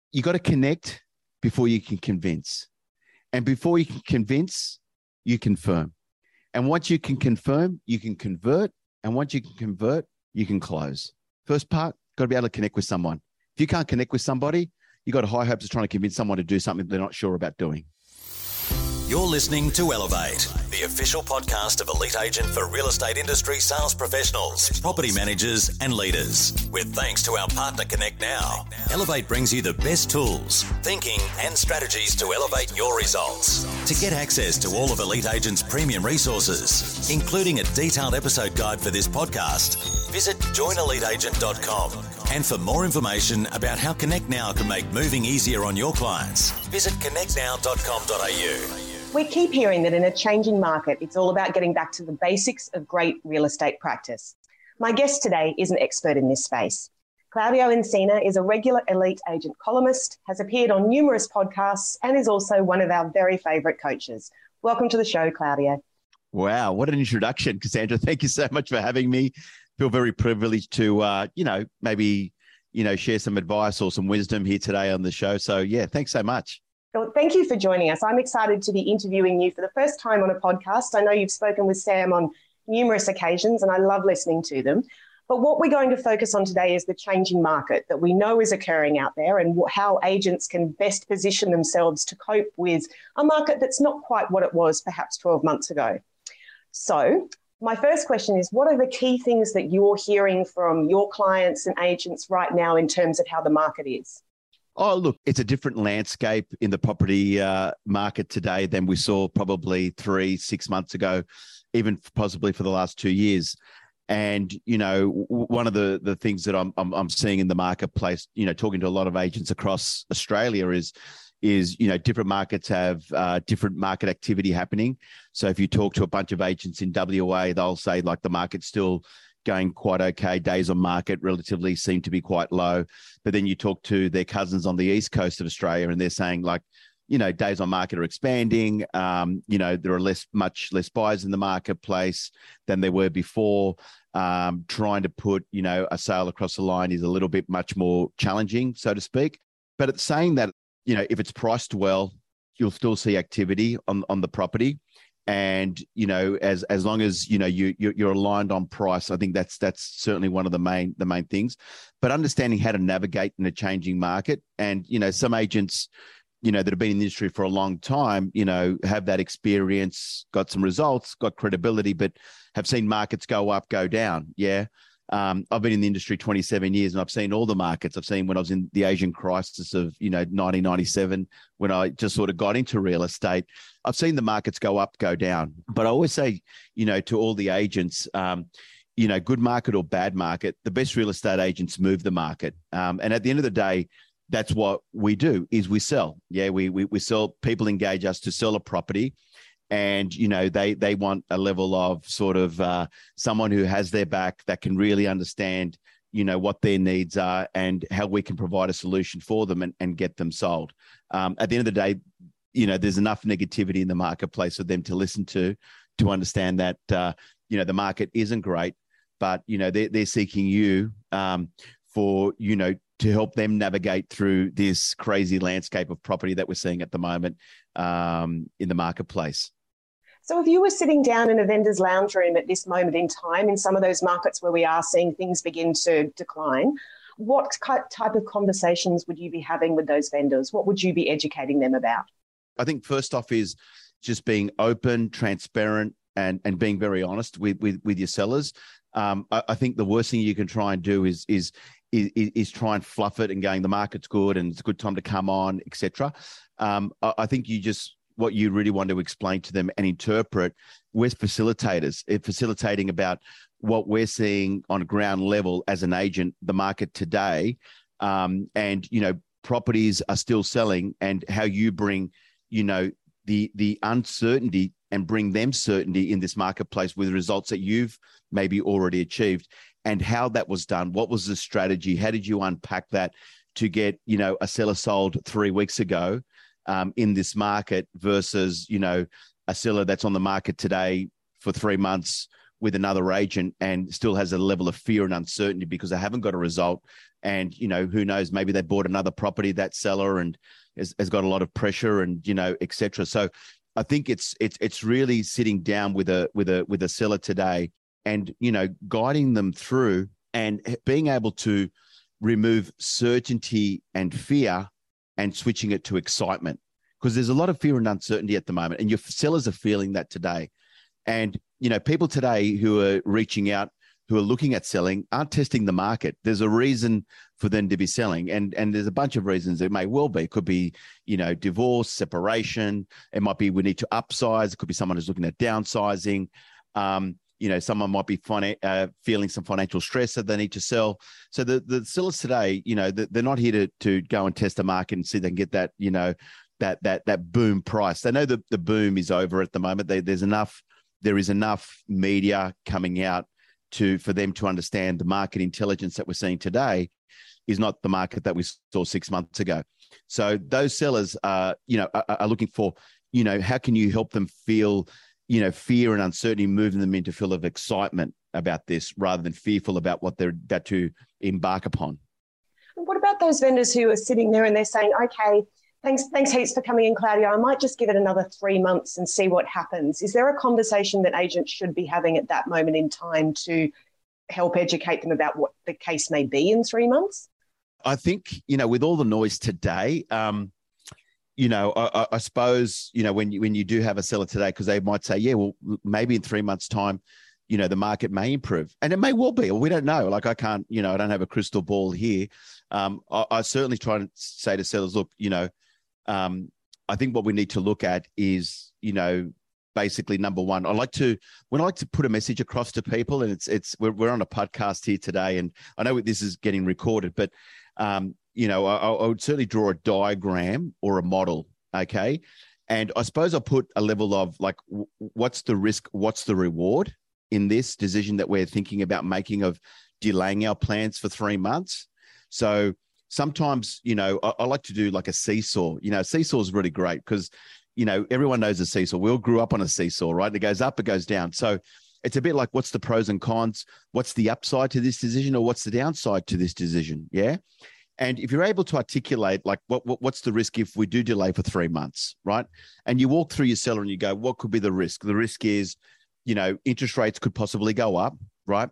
you got to connect before you can convince. And before you can convince, you confirm. And once you can confirm, you can convert. And once you can convert, you can close. First part, got to be able to connect with someone. If you can't connect with somebody, you got high hopes of trying to convince someone to do something they're not sure about doing. You're listening to Elevate, the official podcast of Elite Agent for real estate industry sales professionals, property managers and leaders. With thanks to our partner Connect Now, Elevate brings you the best tools, thinking and strategies to elevate your results. To get access to all of Elite Agent's premium resources, including a detailed episode guide for this podcast, visit joineliteagent.com. And for more information about how Connect Now can make moving easier on your clients, visit connectnow.com.au. We keep hearing that in a changing market, it's all about getting back to the basics of great real estate practice. My guest today is an expert in this space. Claudio Encina is a regular Elite Agent columnist, has appeared on numerous podcasts, and is also one of our very favourite coaches. Welcome to the show, Claudio. Wow, what an introduction, Cassandra. Thank you so much for having me. Feel very privileged to, maybe share some advice or some wisdom here today on the show. So, yeah, thanks so much. Well, thank you for joining us. I'm excited to be interviewing you for the first time on a podcast. I know you've spoken with Sam on numerous occasions, and I love listening to them. But what we're going to focus on today is the changing market that we know is occurring out there and how agents can best position themselves to cope with a market that's not quite what it was perhaps 12 months ago. So my first question is, what are the key things that you're hearing from your clients and agents right now in terms of how the market is? Oh, look, it's a different landscape in the property market today than we saw probably 3-6 months ago, even possibly for the last 2 years. And, one of the things that I'm seeing in the marketplace, talking to a lot of agents across Australia is different markets have different market activity happening. So if you talk to a bunch of agents in WA, they'll say like the market's still going quite okay. Days on market relatively seem to be quite low. But then you talk to their cousins on the east coast of Australia and they're saying like, days on market are expanding. There are much less buyers in the marketplace than there were before. Trying to put, a sale across the line is a little bit much more challenging, so to speak. But it's saying that, if it's priced well, you'll still see activity on the property. And, as long as, you're aligned on price, I think that's certainly one of the main things. But understanding how to navigate in a changing market. And, some agents, that have been in the industry for a long time, have that experience, got some results, got credibility, but have seen markets go up, go down. Yeah. I've been in the industry 27 years and I've seen all the markets. I've seen when I was in the Asian crisis of, 1997, when I just sort of got into real estate, I've seen the markets go up, go down. But I always say, to all the agents, good market or bad market, the best real estate agents move the market. And at the end of the day, that's what we do is we sell. Yeah, we sell, people engage us to sell a property. And, they want a level of sort of someone who has their back that can really understand, what their needs are and how we can provide a solution for them and get them sold. At the end of the day, there's enough negativity in the marketplace for them to listen to understand that, the market isn't great, but, they're seeking you for, to help them navigate through this crazy landscape of property that we're seeing at the moment in the marketplace. So if you were sitting down in a vendor's lounge room at this moment in time in some of those markets where we are seeing things begin to decline, what type of conversations would you be having with those vendors? What would you be educating them about? I think first off is just being open, transparent, and being very honest with your sellers. I think the worst thing you can try and do is try and fluff it and going, the market's good and it's a good time to come on, etc. I think what you really want to explain to them and interpret, we're facilitators, facilitating about what we're seeing on a ground level as an agent, the market today, and, properties are still selling and how you bring, the uncertainty and bring them certainty in this marketplace with results that you've maybe already achieved and how that was done. What was the strategy? How did you unpack that to get, a seller sold 3 weeks ago in this market versus, a seller that's on the market today for 3 months with another agent and still has a level of fear and uncertainty because they haven't got a result And, who knows, maybe they bought another property, that seller, and has got a lot of pressure and, et cetera. So I think it's really sitting down with a seller today and, guiding them through and being able to remove certainty and fear and switching it to excitement, because there's a lot of fear and uncertainty at the moment, and your sellers are feeling that today. And, people today who are reaching out, who are looking at selling, aren't testing the market. There's a reason for them to be selling. And there's a bunch of reasons. It may well be. It could be, divorce, separation. It might be we need to upsize. It could be someone who's looking at downsizing. Someone might be feeling some financial stress that they need to sell. So the sellers today, they're not here to go and test the market and see they can get that, that boom price. They know the boom is over at the moment. There is enough media coming out for them to understand the market intelligence that we're seeing today is not the market that we saw 6 months ago. So those sellers are looking for, how can you help them feel, fear and uncertainty, moving them into feel of excitement about this rather than fearful about what they're about to embark upon. What about those vendors who are sitting there and they're saying, okay, thanks heaps for coming in, Claudia. I might just give it another 3 months and see what happens. Is there a conversation that agents should be having at that moment in time to help educate them about what the case may be in 3 months? I think, with all the noise today, I suppose, when you do have a seller today, because they might say, yeah, well, maybe in 3 months' time, the market may improve. And it may well be, or we don't know. Like I can't, I don't have a crystal ball here. I certainly try to say to sellers, look, I think what we need to look at is, basically number one, when I like to put a message across to people, and we're on a podcast here today, and I know this is getting recorded, but I would certainly draw a diagram or a model, okay? And I suppose I'll put a level of like, what's the risk, what's the reward in this decision that we're thinking about making of delaying our plans for 3 months. So sometimes, I like to do like a seesaw. Seesaw is really great because, everyone knows a seesaw. We all grew up on a seesaw, right? It goes up, it goes down. So it's a bit like, what's the pros and cons? What's the upside to this decision, or what's the downside to this decision? Yeah. And if you're able to articulate, like, what's the risk if we do delay for 3 months, right? And you walk through your seller and you go, what could be the risk? The risk is, interest rates could possibly go up, right?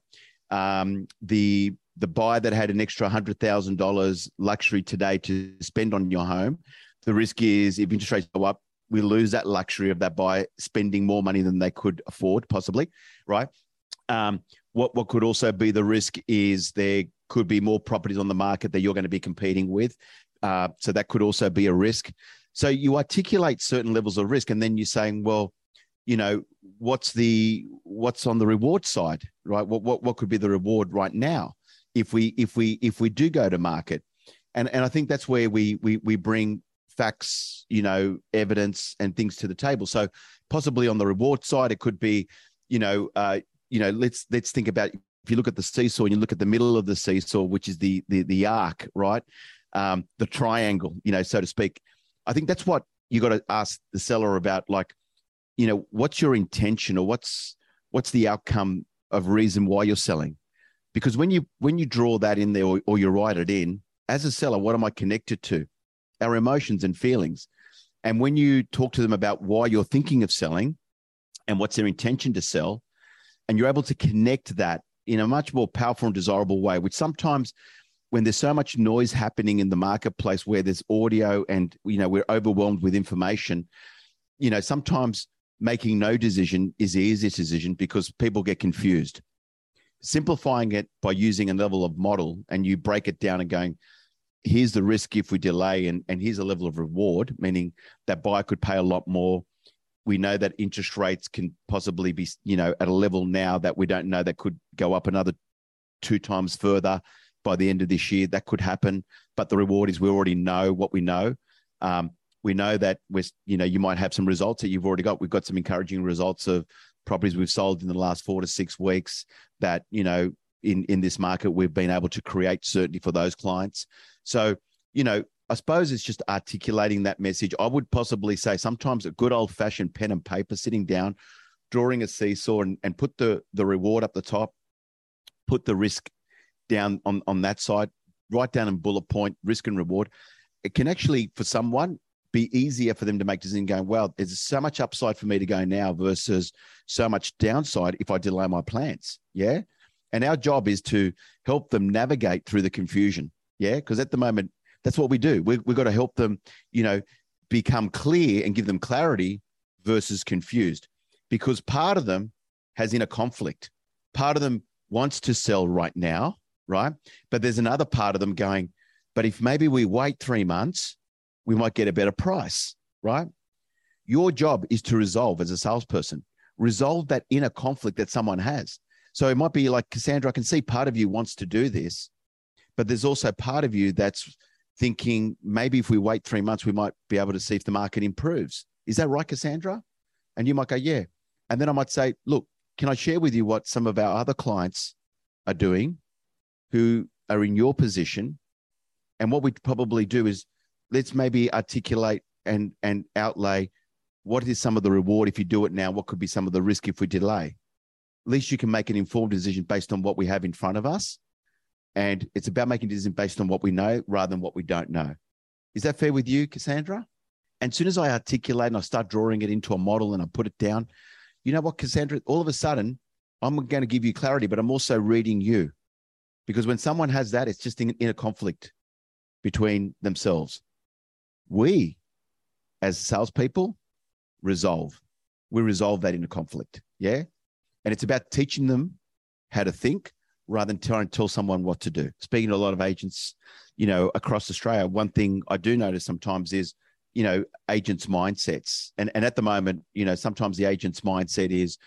The buyer that had an extra $100,000 luxury today to spend on your home, the risk is if interest rates go up, we lose that luxury of that buyer spending more money than they could afford, possibly, right? What could also be the risk is there could be more properties on the market that you're going to be competing with. So that could also be a risk. So you articulate certain levels of risk, and then you're saying, well, what's on the reward side, right? What could be the reward right now if we do go to market? And I think that's where we bring facts, evidence and things to the table. So possibly on the reward side, it could be, let's think about, if you look at the seesaw and you look at the middle of the seesaw, which is the arc, right? The triangle, so to speak. I think that's what you got to ask the seller about, like, what's your intention, or what's the outcome of reason why you're selling? Because when you draw that in there, or you write it in, as a seller, what am I connected to? Our emotions and feelings. And when you talk to them about why you're thinking of selling and what's their intention to sell, and you're able to connect that in a much more powerful and desirable way, which sometimes when there's so much noise happening in the marketplace, where there's audio and, we're overwhelmed with information, sometimes making no decision is the easiest decision because people get confused. Simplifying it by using a level of model, and you break it down and going, here's the risk if we delay, and here's a level of reward, meaning that buyer could pay a lot more. We know that interest rates can possibly be, at a level now that we don't know, that could go up another 2 times further by the end of this year. That could happen. But the reward is we already know what we know. We know that you might have some results that you've already got. We've got some encouraging results of properties we've sold in the last 4 to 6 weeks that, in this market, we've been able to create certainty for those clients. So, I suppose it's just articulating that message. I would possibly say sometimes a good old fashioned pen and paper, sitting down, drawing a seesaw, and put the reward up the top, put the risk down on that side, write down in bullet point risk and reward, it can actually, for someone, be easier for them to make decisions going, well, there's so much upside for me to go now versus so much downside if I delay my plans. Yeah. And our job is to help them navigate through the confusion. Yeah. Because at the moment, that's what we do. We've got to help them, become clear and give them clarity versus confused, because part of them has inner conflict. Part of them wants to sell right now, right? But there's another part of them going, but if maybe we wait 3 months, we might get a better price, right? Your job is to resolve, as a salesperson, resolve that inner conflict that someone has. So it might be like, Cassandra, I can see part of you wants to do this, but there's also part of you that's thinking maybe if we wait 3 months, we might be able to see if the market improves. Is that right, Cassandra? And you might go, yeah. And then I might say, look, can I share with you what some of our other clients are doing who are in your position? And what we probably do is let's maybe articulate and outlay what is some of the reward if you do it now, what could be some of the risk if we delay. At least you can make an informed decision based on what we have in front of us. And it's about making a decision based on what we know rather than what we don't know. Is that fair with you, Cassandra? And as soon as I articulate and I start drawing it into a model and I put it down, you know what, Cassandra, all of a sudden, I'm going to give you clarity, but I'm also reading you. Because when someone has that, it's just in a conflict between themselves. We, as salespeople, resolve. We resolve that inner conflict, yeah? And it's about teaching them how to think rather than trying to tell someone what to do. Speaking to a lot of agents, across Australia, one thing I do notice sometimes is, agents' mindsets. And at the moment, sometimes the agent's mindset is,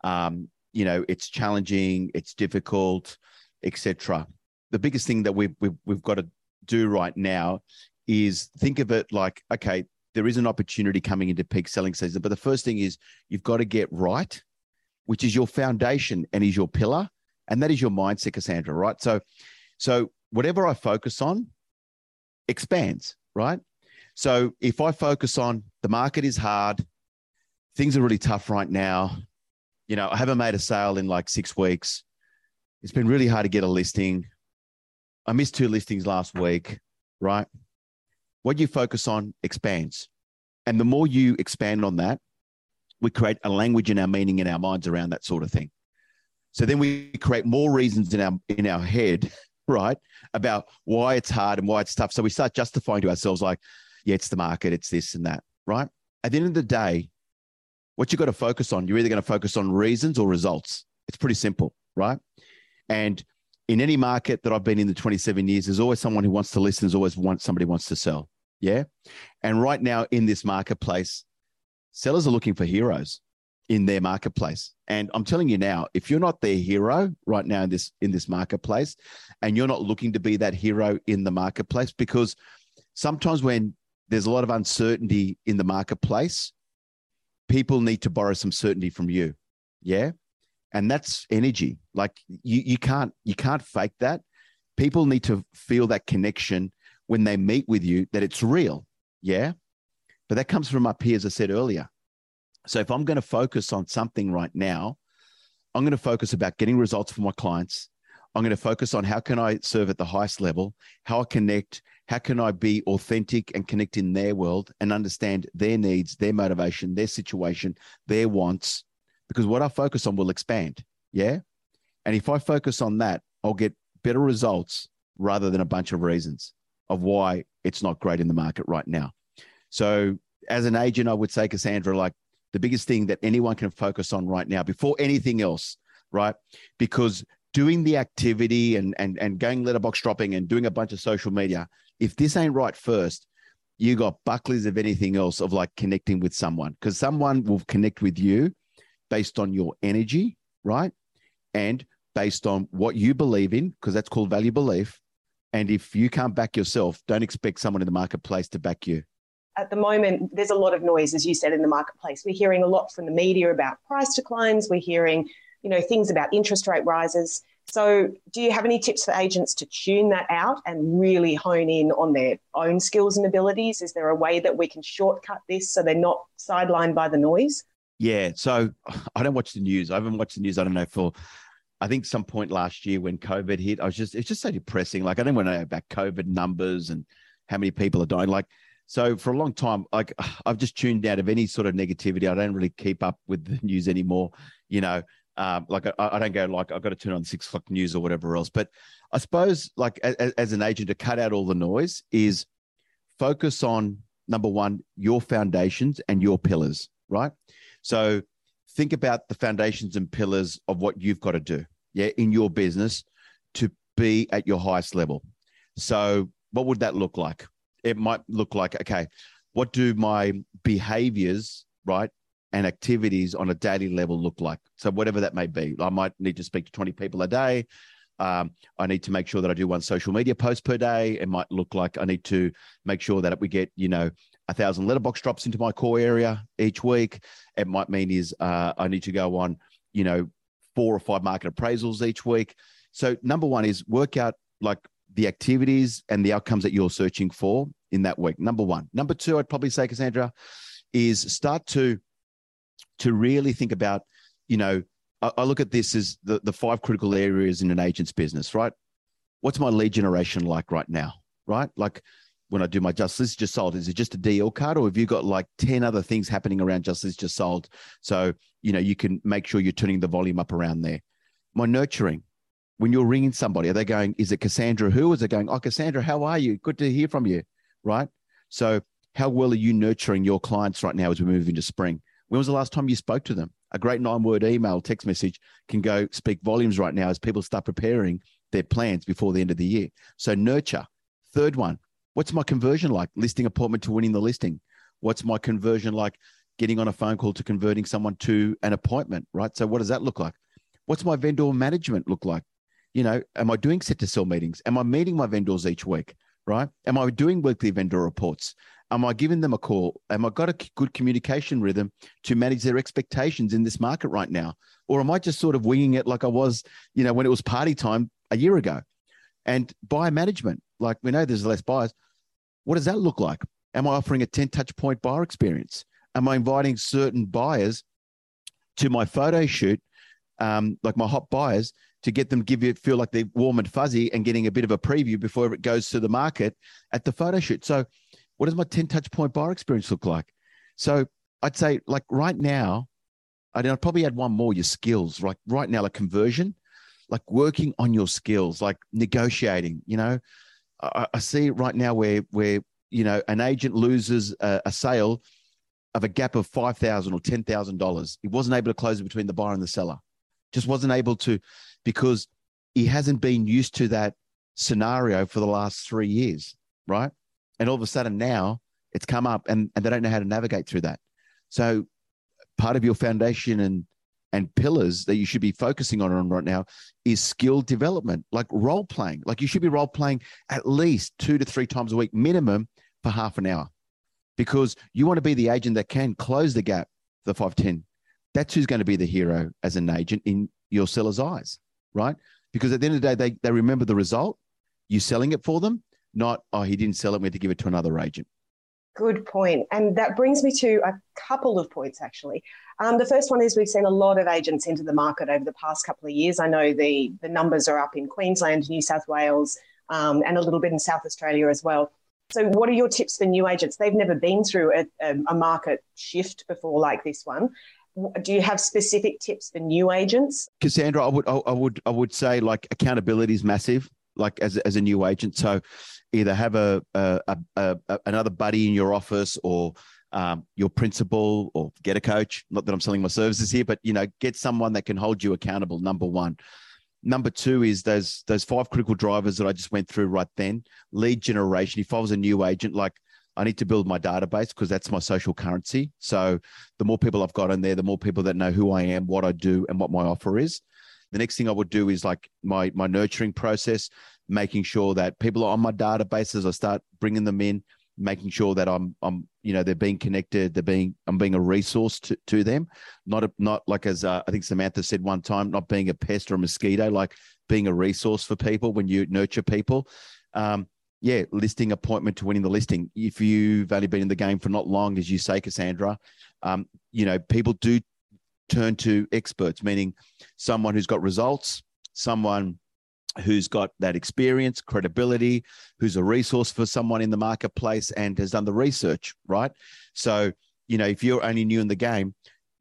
it's challenging, it's difficult, etc. The biggest thing that we've got to do right now is think of it like, okay, there is an opportunity coming into peak selling season, but the first thing is you've got to get right, which is your foundation and is your pillar. And that is your mindset, Cassandra, right? So whatever I focus on expands, right? So if I focus on the market is hard, things are really tough right now. I haven't made a sale in like 6 weeks. It's been really hard to get a listing. I missed 2 listings last week, right? What you focus on expands. And the more you expand on that, we create a language in our meaning in our minds around that sort of thing. So then we create more reasons in our head, right, about why it's hard and why it's tough. So we start justifying to ourselves like, yeah, it's the market, it's this and that, right? At the end of the day, what you've got to focus on, you're either going to focus on reasons or results. It's pretty simple, right? And in any market that I've been in the 27 years, there's always someone who wants to listen. There's always somebody who wants to sell, yeah? And right now in this marketplace, sellers are looking for heroes in their marketplace. And I'm telling you now, if you're not their hero right now in this marketplace, and you're not looking to be that hero in the marketplace, because sometimes when there's a lot of uncertainty in the marketplace, people need to borrow some certainty from you. Yeah. And that's energy. Like you can't fake that. People need to feel that connection when they meet with you, that it's real. Yeah. But that comes from up here, as I said earlier. So if I'm going to focus on something right now, I'm going to focus about getting results for my clients. I'm going to focus on how can I serve at the highest level, how I connect, how can I be authentic and connect in their world and understand their needs, their motivation, their situation, their wants, because what I focus on will expand. Yeah. And if I focus on that, I'll get better results rather than a bunch of reasons of why it's not great in the market right now. So as an agent, I would say, Cassandra, like the biggest thing that anyone can focus on right now before anything else, right? Because doing the activity and going letterbox dropping and doing a bunch of social media, if this ain't right first, you got bucklies of anything else of like connecting with someone, because someone will connect with you based on your energy, right? And based on what you believe in, because that's called value belief. And if you can't back yourself, don't expect someone in the marketplace to back you. At the moment, there's a lot of noise, as you said, in the marketplace. We're hearing a lot from the media about price declines. We're hearing, things about interest rate rises. So do you have any tips for agents to tune that out and really hone in on their own skills and abilities? Is there a way that we can shortcut this so they're not sidelined by the noise? Yeah. So I don't watch the news. I haven't watched the news, I don't know, for I think some point last year when COVID hit, it's just so depressing. Like, I don't want to know about COVID numbers and how many people are dying. Like, so for a long time, like, I've just tuned out of any sort of negativity. I don't really keep up with the news anymore. Like I don't go like, I've got to turn on 6 o'clock news or whatever else. But I suppose like as an agent, to cut out all the noise is focus on, number one, your foundations and your pillars, right? So think about the foundations and pillars of what you've got to do, in your business to be at your highest level. So what would that look like? It might look like, okay, what do my behaviors, right, and activities on a daily level look like? So whatever that may be, I might need to speak to 20 people a day. I need to make sure that I do 1 social media post per day. It might look like I need to make sure that we get, 1,000 letterbox drops into my core area each week. It might mean is I need to go on, 4 or 5 market appraisals each week. So number one is work out like the activities and the outcomes that you're searching for in that week. Number one. Number two, I'd probably say, Cassandra, is start to really think about, I look at this as the 5 critical areas in an agent's business, right? What's my lead generation like right now, right? Like when I do my Just List Just Sold, is it just a DL card, or have you got like 10 other things happening around Just List Just Sold? So, you can make sure you're turning the volume up around there. My nurturing, when you're ringing somebody, are they going, is it Cassandra who? Is it going, oh, Cassandra, how are you? Good to hear from you, right? So how well are you nurturing your clients right now as we move into spring? When was the last time you spoke to them? A great 9-word email, text message can go speak volumes right now as people start preparing their plans before the end of the year. So nurture. Third one, what's my conversion like? Listing appointment to winning the listing. What's my conversion like? Getting on a phone call to converting someone to an appointment, right? So what does that look like? What's my vendor management look like? Am I doing set to sell meetings? Am I meeting my vendors each week, right? Am I doing weekly vendor reports? Am I giving them a call? Am I got a good communication rhythm to manage their expectations in this market right now? Or am I just sort of winging it like I was, when it was party time a year ago? And buyer management, like we know there's less buyers. What does that look like? Am I offering a 10 touch point buyer experience? Am I inviting certain buyers to my photo shoot, like my hot buyers, to get them feel like they're warm and fuzzy and getting a bit of a preview before it goes to the market at the photo shoot? So what does my 10 touch point buyer experience look like? So I'd say like right now, I'd probably add one more, your skills, like right now, like conversion, like working on your skills, like negotiating, I see right now where an agent loses a sale of a gap of $5,000 or $10,000. He wasn't able to close it between the buyer and the seller. Just wasn't able to, because he hasn't been used to that scenario for the last 3 years, right? And all of a sudden now it's come up and they don't know how to navigate through that. So part of your foundation and pillars that you should be focusing on right now is skill development, like role playing. Like you should be role playing at least 2 to 3 times a week minimum for half an hour, because you want to be the agent that can close the gap, the 510. That's who's going to be the hero as an agent in your seller's eyes, right? Because at the end of the day, they remember the result, you selling it for them, not, oh, he didn't sell it, we had to give it to another agent. Good point. And that brings me to a couple of points, actually. The first one is we've seen a lot of agents enter the market over the past couple of years. I know the numbers are up in Queensland, New South Wales, and a little bit in South Australia as well. So what are your tips for new agents? They've never been through a market shift before like this one. Do you have specific tips for new agents? Cassandra, I would say like accountability is massive, like as a new agent. So either have another buddy in your office or your principal, or get a coach. Not that I'm selling my services here, but get someone that can hold you accountable. Number one. Number two is those 5 critical drivers that I just went through right then. Lead generation. If I was a new agent, like I need to build my database because that's my social currency. So the more people I've got in there, the more people that know who I am, what I do, and what my offer is. The next thing I would do is like my nurturing process, making sure that people are on my database as I start bringing them in, making sure that I'm they're being connected, I'm being a resource to them, not like as I think Samantha said one time, not being a pest or a mosquito, like being a resource for people when you nurture people. Listing appointment to winning the listing. If you've only been in the game for not long, as you say, Cassandra, people do turn to experts, meaning someone who's got results, someone who's got that experience, credibility, who's a resource for someone in the marketplace and has done the research, right? So, if you're only new in the game,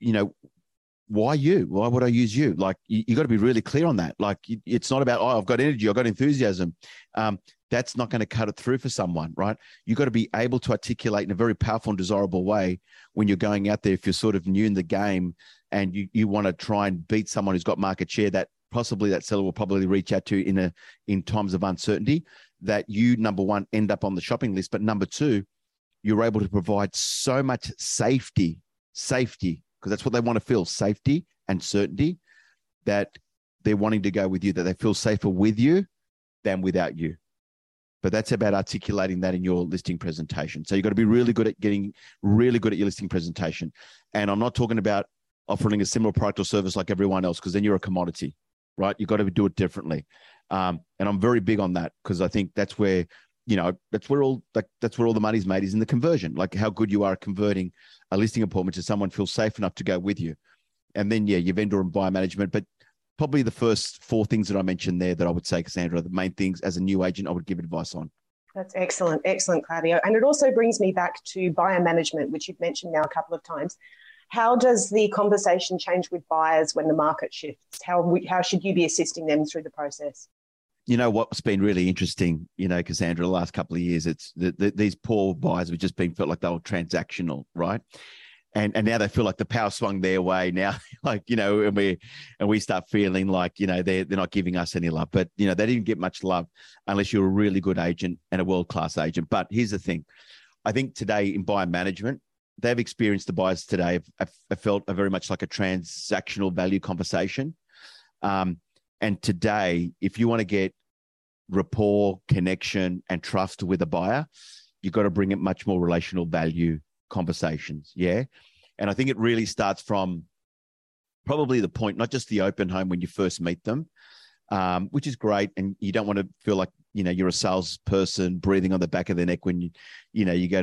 why you? Why would I use you? Like, you got to be really clear on that. Like, it's not about, I've got energy, I've got enthusiasm. That's not going to cut it through for someone, right? You've got to be able to articulate in a very powerful and desirable way when you're going out there. If you're sort of new in the game and you want to try and beat someone who's got market share, that possibly that seller will probably reach out to in times of uncertainty, that you, number one, end up on the shopping list. But number two, you're able to provide so much safety, because that's what they want to feel, safety and certainty, that they're wanting to go with you, that they feel safer with you than without you. But that's about articulating that in your listing presentation. So you've got to be really good at getting really good at your listing presentation. And I'm not talking about offering a similar product or service like everyone else, because then you're a commodity, right? You've got to do it differently. And I'm very big on that, because I think that's where, that's where all the money's made, is in the conversion, like how good you are at converting a listing appointment to someone feels safe enough to go with you. And then, your vendor and buyer management. But probably the first four things that I mentioned there that I would say, Cassandra, are the main things as a new agent I would give advice on. That's excellent, Claudio. And it also brings me back to buyer management, which you've mentioned now a couple of times. How does the conversation change with buyers when the market shifts? How should you be assisting them through the process? What's been really interesting, Cassandra, the last couple of years, it's these poor buyers have just felt like they were transactional, right? And now they feel like the power swung their way now, and we start feeling like, they're not giving us any love. But, they didn't get much love unless you're a really good agent and a world-class agent. But here's the thing. I think today in buyer management, they've experienced, the buyers today have felt very much like a transactional value conversation. And today, if you want to get rapport, connection, and trust with a buyer, you've got to bring it much more relational value conversations. Yeah. And I think it really starts from probably the point, not just the open home when you first meet them, which is great. And you don't want to feel like, you're a salesperson breathing on the back of their neck when you go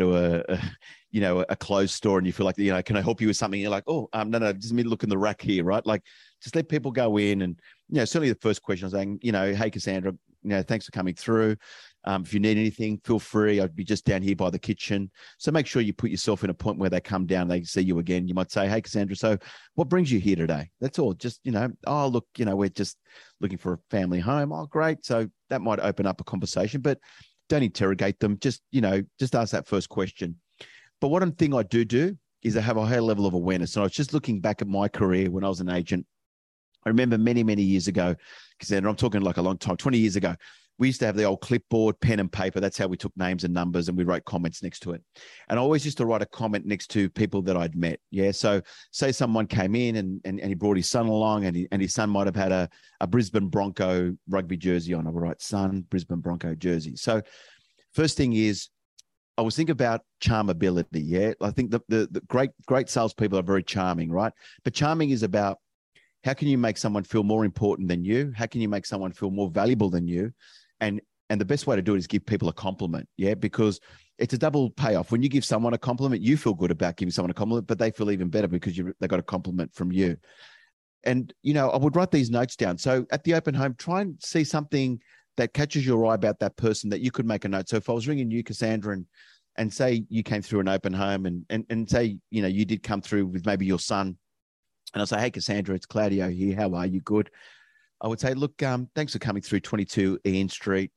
to a clothes store and you feel like, can I help you with something? You're like, oh, no, just me look in the rack here, right? Like, just let people go in. And, certainly the first question I was saying, hey, Cassandra, thanks for coming through. If you need anything, feel free. I'd be just down here by the kitchen. So make sure you put yourself in a point where they come down, they see you again. You might say, hey, Cassandra, so what brings you here today? That's all. Just, oh, look, we're just looking for a family home. Oh, great. So that might open up a conversation, but don't interrogate them. Just ask that first question. But one thing I do is I have a high level of awareness. And I was just looking back at my career when I was an agent. I remember many, many years ago, Cassandra, I'm talking like a long time, 20 years ago, we used to have the old clipboard, pen and paper. That's how we took names and numbers, and we wrote comments next to it. And I always used to write a comment next to people that I'd met. Yeah. So say someone came in and he brought his son along, and his son might have had a Brisbane Bronco rugby jersey on. I would write, son, Brisbane Bronco jersey. So first thing is, I was thinking about charmability. Yeah. I think the great salespeople are very charming, right? But charming is about, how can you make someone feel more important than you? How can you make someone feel more valuable than you? And the best way to do it is give people a compliment, yeah, because it's a double payoff. When you give someone a compliment, you feel good about giving someone a compliment, but they feel even better because they got a compliment from you. And, I would write these notes down. So at the open home, try and see something that catches your eye about that person that you could make a note. So if I was ringing you, Cassandra, and say you came through an open home and say, you did come through with maybe your son, and I'll say, hey, Cassandra, it's Claudio here. How are you? Good. I would say, look, thanks for coming through 22 Ian Street,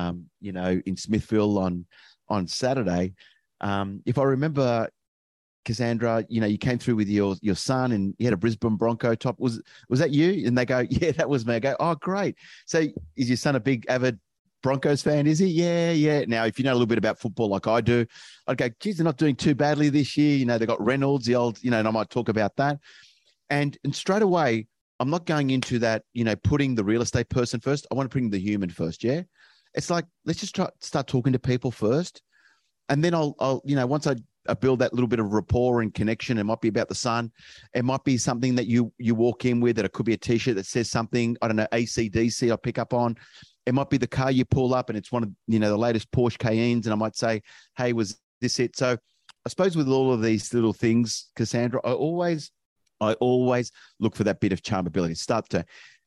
in Smithville on Saturday. If I remember, Cassandra, you came through with your son and you had a Brisbane Bronco top. Was that you? And they go, yeah, that was me. I go, oh, great. So is your son a big avid Broncos fan, is he? Yeah. Now, if you know a little bit about football like I do, I'd go, geez, they're not doing too badly this year. They got Reynolds, the old, and I might talk about that. And straight away, I'm not going into that, putting the real estate person first. I want to bring the human first, yeah? It's like, let's just start talking to people first. And then I'll once I build that little bit of rapport and connection, it might be about the son. It might be something that you walk in with, that it could be a T-shirt that says something, I don't know, AC/DC I pick up on. It might be the car you pull up and it's one of, the latest Porsche Cayennes. And I might say, hey, was this it? So I suppose with all of these little things, Cassandra, I always look for that bit of charmability.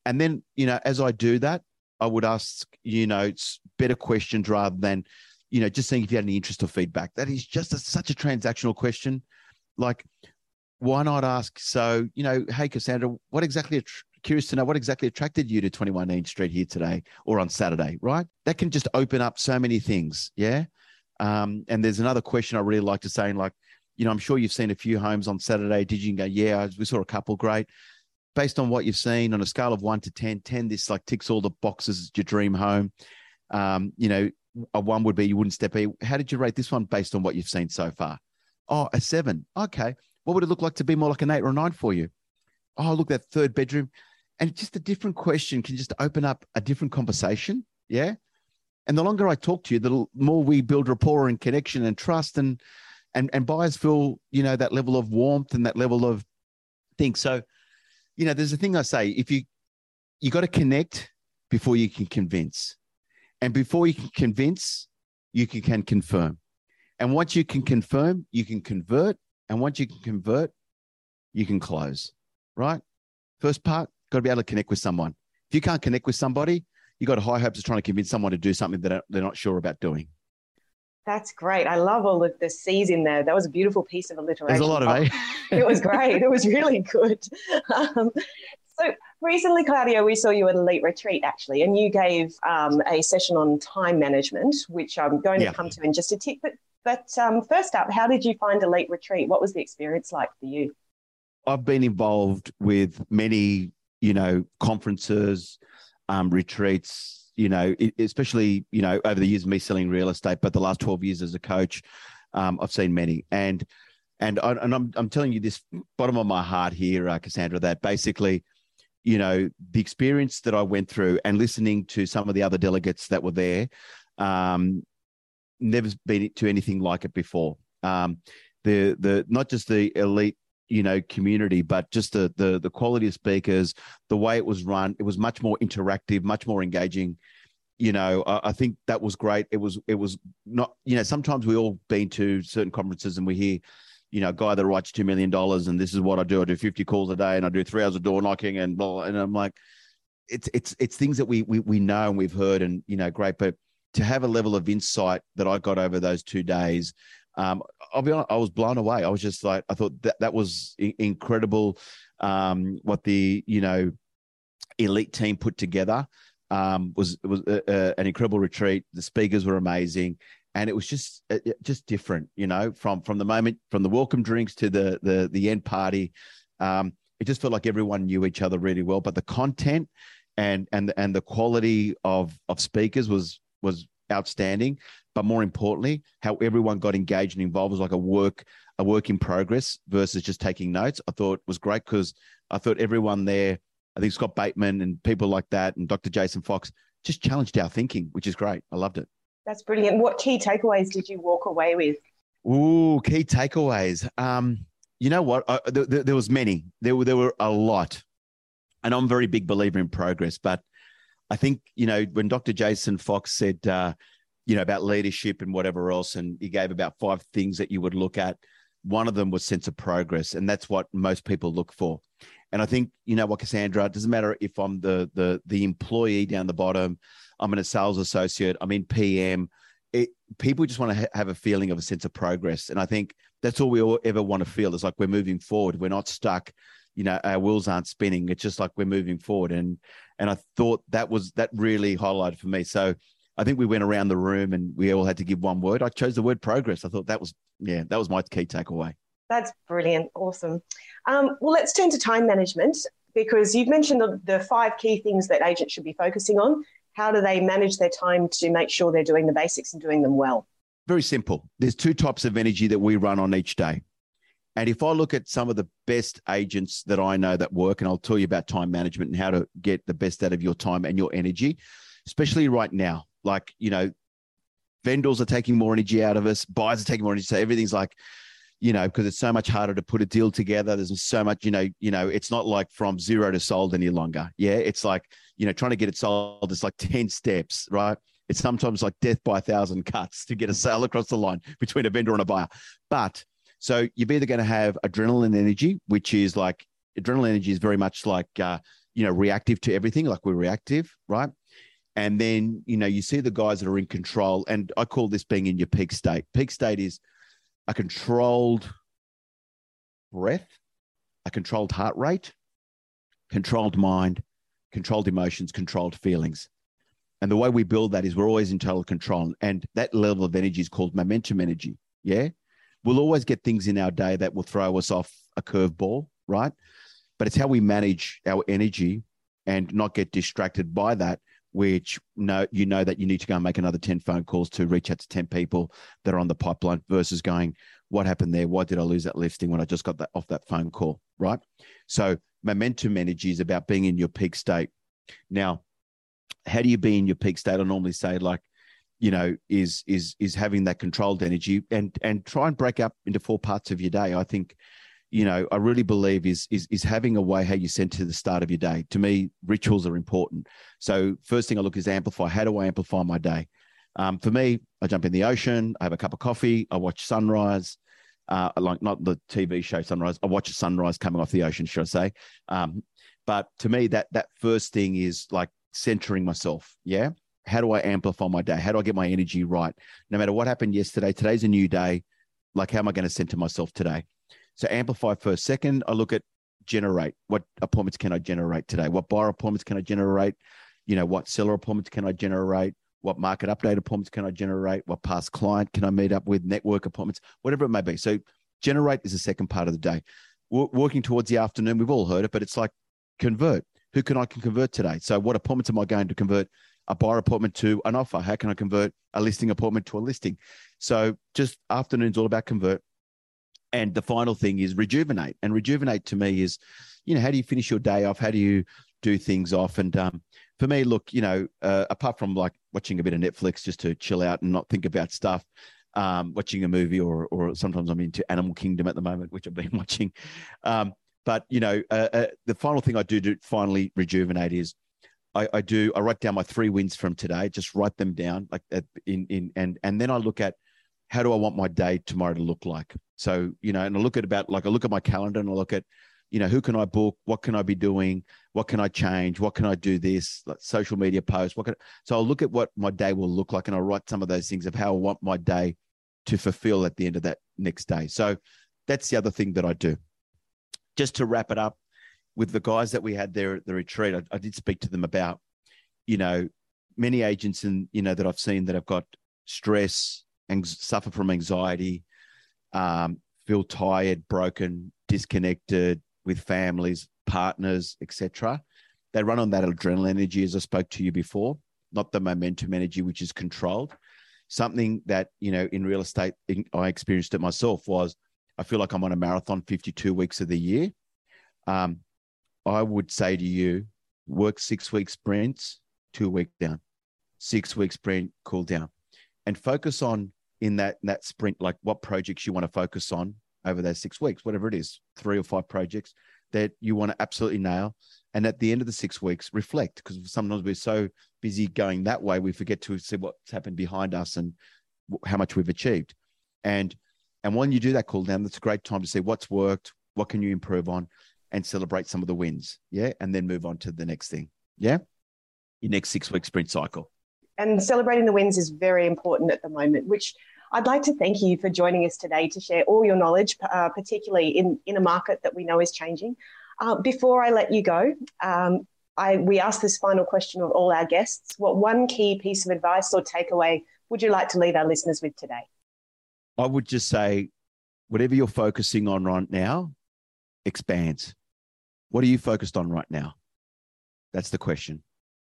And then, you know, as I do that, I would ask, you know, better questions rather than, you know, just seeing if you had any interest or feedback. That is just such a transactional question. Like, why not ask? So, you know, hey, Cassandra, curious to know what exactly attracted you to 21 Dean Street here today or on Saturday, right? That can just open up so many things. Yeah. And there's another question I really like to say, like, you know, I'm sure you've seen a few homes on Saturday. Did you go, yeah, we saw a couple, great. Based on what you've seen on a scale of 1 to 10, 10, this like ticks all the boxes, your dream home. You know, a 1 would be you wouldn't step in. How did you rate this one based on what you've seen so far? Oh, a 7. Okay. What would it look like to be more like an 8 or a 9 for you? Oh, look, that third bedroom. And just a different question can just open up a different conversation. Yeah. And the longer I talk to you, the more we build rapport and connection and trust, and buyers feel, you know, that level of warmth and that level of things. So, you know, there's a thing I say, if you got to connect before you can convince. And before you can convince, you can confirm. And once you can confirm, you can convert. And once you can convert, you can close, right? First part, got to be able to connect with someone. If you can't connect with somebody, you got high hopes of trying to convince someone to do something that they're not sure about doing. That's great. I love all of the C's in there. That was a beautiful piece of alliteration. There's a lot of it. It was great. It was really good. So recently, Claudio, we saw you at Elite Retreat, actually, and you gave a session on time management, which I'm going to come to in just a tick. But first up, how did you find Elite Retreat? What was the experience like for you? I've been involved with many, you know, conferences, retreats, you know, especially, you know, over the years of me selling real estate, but the last 12 years as a coach, I've seen many. And I'm telling you this bottom of my heart here, Cassandra, that basically, you know, the experience that I went through and listening to some of the other delegates that were there, never been to anything like it before. The not just the elite, you know, community, but just the quality of speakers, the way it was run, it was much more interactive, much more engaging. You know, I think that was great. It was not, you know, sometimes we all been to certain conferences and we hear, you know, a guy that writes $2 million and this is what I do. I do 50 calls a day and I do 3 hours of door knocking and blah. And I'm like, it's things that we know and we've heard and, you know, great. But to have a level of insight that I got over those 2 days, I'll be honest, I was blown away. I was just like, I thought that was incredible. What the, you know, elite team put together was an incredible retreat. The speakers were amazing. And it was just different, you know, from the moment, from the welcome drinks to the end party. It just felt like everyone knew each other really well, but the content and the quality of speakers was outstanding. But more importantly, how everyone got engaged and involved was like a work in progress versus just taking notes. I thought was great because I thought everyone there, I think Scott Bateman and people like that and Dr. Jason Fox just challenged our thinking, which is great. I loved it. That's brilliant. What key takeaways did you walk away with? Ooh, key takeaways. You know what? There was many. There were a lot. And I'm a very big believer in progress. But I think, you know, when Dr. Jason Fox said, you know, about leadership and whatever else, and he gave about 5 things that you would look at, one of them was sense of progress. And that's what most people look for. And I think, you know what, Cassandra, it doesn't matter if I'm the employee down the bottom, I'm in a sales associate, I'm in PM. People just want to have a feeling of a sense of progress. And I think that's all we all ever want to feel. It's like we're moving forward. We're not stuck. You know, our wheels aren't spinning. It's just like we're moving forward. And I thought that really highlighted for me. So I think we went around the room and we all had to give one word. I chose the word progress. I thought that was my key takeaway. That's brilliant. Awesome. Well, let's turn to time management because you've mentioned the 5 key things that agents should be focusing on. How do they manage their time to make sure they're doing the basics and doing them well? Very simple. There's 2 types of energy that we run on each day. And if I look at some of the best agents that I know that work, and I'll tell you about time management and how to get the best out of your time and your energy, especially right now, like, you know, vendors are taking more energy out of us, buyers are taking more energy. So everything's like, you know, because it's so much harder to put a deal together. There's so much, you know, it's not like from 0 to sold any longer. Yeah. It's like, you know, trying to get it sold, it's like 10 steps, right? It's sometimes like death by 1,000 cuts to get a sale across the line between a vendor and a buyer. But so you're either going to have adrenaline energy, which is like, adrenaline energy is very much like, reactive to everything, like we're reactive, right? And then, you see the guys that are in control, and I call this being in your peak state. Peak state is a controlled breath, a controlled heart rate, controlled mind, controlled emotions, controlled feelings. And the way we build that is we're always in total control. And that level of energy is called momentum energy. Yeah. We'll always get things in our day that will throw us off a curveball, right? But it's how we manage our energy and not get distracted by that, which that you need to go and make another 10 phone calls to reach out to 10 people that are on the pipeline versus going, what happened there? Why did I lose that listing when I just got that off that phone call, right? So momentum energy is about being in your peak state. Now, how do you be in your peak state? I normally say is having that controlled energy and try and break up into 4 parts of your day. I think, I really believe is having a way how you center the start of your day. To me, rituals are important. So first thing I look is amplify. How do I amplify my day? For me, I jump in the ocean, I have a cup of coffee, I watch sunrise, like not the TV show Sunrise. I watch a sunrise coming off the ocean, should I say. But to me, that first thing is like centering myself. Yeah. How do I amplify my day? How do I get my energy right? No matter what happened yesterday, today's a new day. Like, how am I going to center myself today? So amplify first. Second, I look at generate. What appointments can I generate today? What buyer appointments can I generate? What seller appointments can I generate? What market update appointments can I generate? What past client can I meet up with? Network appointments, whatever it may be. So generate is the second part of the day. Working towards the afternoon, we've all heard it, but it's like convert. Who can I convert today? So what appointments am I going to convert a buyer appointment to an offer? How can I convert a listing appointment to a listing? So just afternoon's all about convert. And the final thing is rejuvenate. And rejuvenate to me is, how do you finish your day off? How do you do things off? And for me, look, apart from like watching a bit of Netflix just to chill out and not think about stuff, watching a movie or sometimes I'm into Animal Kingdom at the moment, which I've been watching. But the final thing I do to finally rejuvenate is I write down my 3 wins from today, just write them down like and then I look at how do I want my day tomorrow to look like? So, and I look at my calendar and I look at, who can I book? What can I be doing? What can I change? What can I do this? Like social media posts. So I'll look at what my day will look like and I'll write some of those things of how I want my day to fulfill at the end of that next day. So that's the other thing that I do. Just to wrap it up with the guys that we had there at the retreat, I did speak to them about, many agents that I've seen that have got stress and suffer from anxiety, feel tired, broken, disconnected with families, partners, etc. They run on that adrenaline energy, as I spoke to you before, not the momentum energy, which is controlled. Something that, in real estate, I experienced it myself was I feel like I'm on a marathon 52 weeks of the year. I would say to you, work 6-week sprints, 2-week down, 6-week sprint, cool down, and focus on in that sprint, like what projects you want to focus on over those 6 weeks, whatever it is, 3 or 5 projects that you want to absolutely nail. And at the end of the 6 weeks, reflect, because sometimes we're so busy going that way, we forget to see what's happened behind us and how much we've achieved. And when you do that cool down, that's a great time to see what's worked, what can you improve on, and celebrate some of the wins. Yeah. And then move on to the next thing. Yeah. Your next 6-week sprint cycle. And celebrating the wins is very important at the moment, which I'd like to thank you for joining us today to share all your knowledge, particularly in a market that we know is changing. Before I let you go, we ask this final question of all our guests. What one key piece of advice or takeaway would you like to leave our listeners with today? I would just say, whatever you're focusing on right now, expands. What are you focused on right now? That's the question.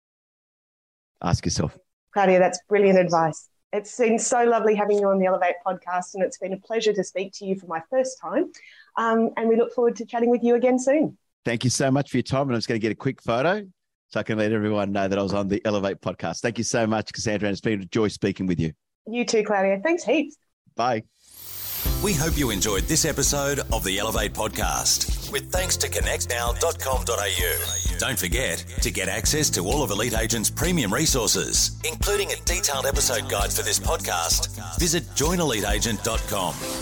Ask yourself. Claudia, that's brilliant advice. It's been so lovely having you on the Elevate podcast, and it's been a pleasure to speak to you for my first time. And we look forward to chatting with you again soon. Thank you so much for your time. And I'm just going to get a quick photo so I can let everyone know that I was on the Elevate podcast. Thank you so much, Cassandra. And it's been a joy speaking with you. You too, Claudia. Thanks heaps. Bye. We hope you enjoyed this episode of the Elevate podcast, with thanks to connectnow.com.au. Don't forget to get access to all of Elite Agent's premium resources, including a detailed episode guide for this podcast. Visit joineliteagent.com.